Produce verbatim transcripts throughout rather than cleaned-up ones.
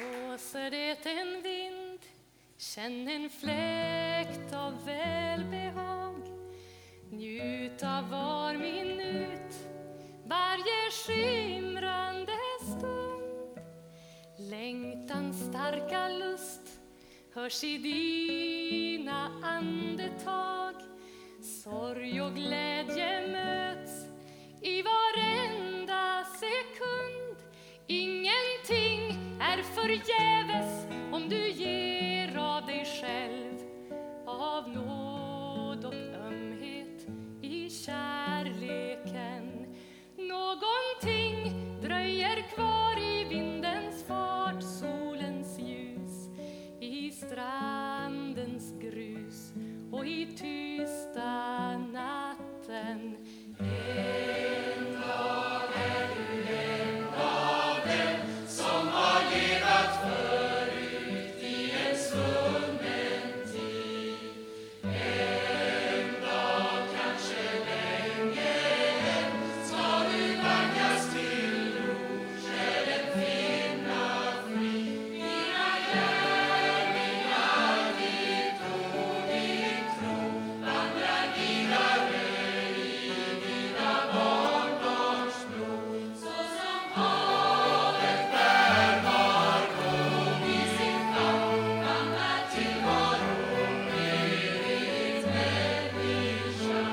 Blåser det en vind, känn en fläkt av välbehag. Njut av var minut, varje skimrande stund. Längtans starka lust hörs i dina andetag. Sorg och glädje möts i varenda sekund. Ingenting är förgäves om du ger av dig själv, av nåd och ömhet i kärleken. Någonting dröjer kvar i vindens fart, solens ljus, i strandens grus och i tysta natten. En dag är du en av dem som har levat förut i en svunnen tid. En dag, kanske länge än, ska du vaggas till ro, själen finna fri. Dina gärningar, ditt ord, din tro, vandrar vidare i dina barnbarns blod. Så som havet bär var gång i sin famn, vandrar tillvaron evigt människa.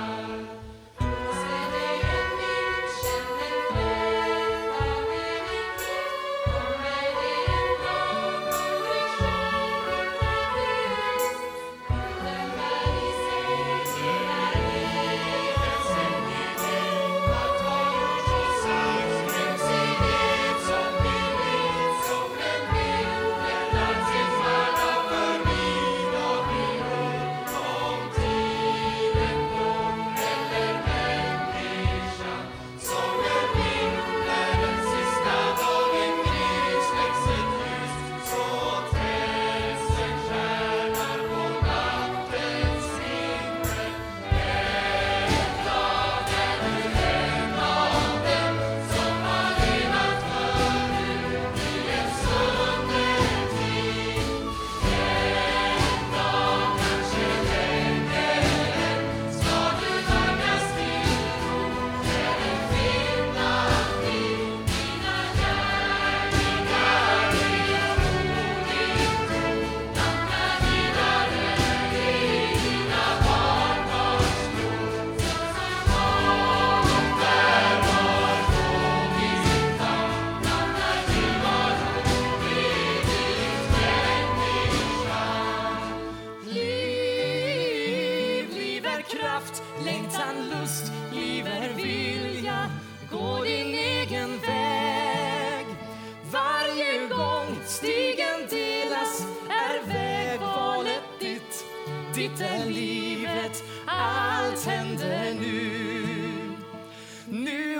Se dig en vind, känn en fläkt av evighet. Kommer det en dag då dig själv inte finns? Den bär i sig hela livets hemlighet. Allt har gjorts och sagts, ryms i det som vi vet. Som en vind lämnar sin färda förbi dag i år. Om tiden går eller människan, som en vind när den sista dagen gryr, släcks ett ljus, så tänds en stjärna på nattens himmel. En dag är du en av dem som har levat förut i en svunnen tid. En dag, kanske länge än, ska du vaggas till ro, själen finna fri. Dina gärningar, ditt ord, din tro, vandrar vidare i dina barnbarns blod. Så som havet bär var våg i sin famn, vandrar tillvaron evigt människa. Liv, liv är kraft, längtan, lust, liv är vilja. Gå din egen väg. Varje gång stigen delas är vägvalet ditt. Ditt är livet, allt händer nu. Nu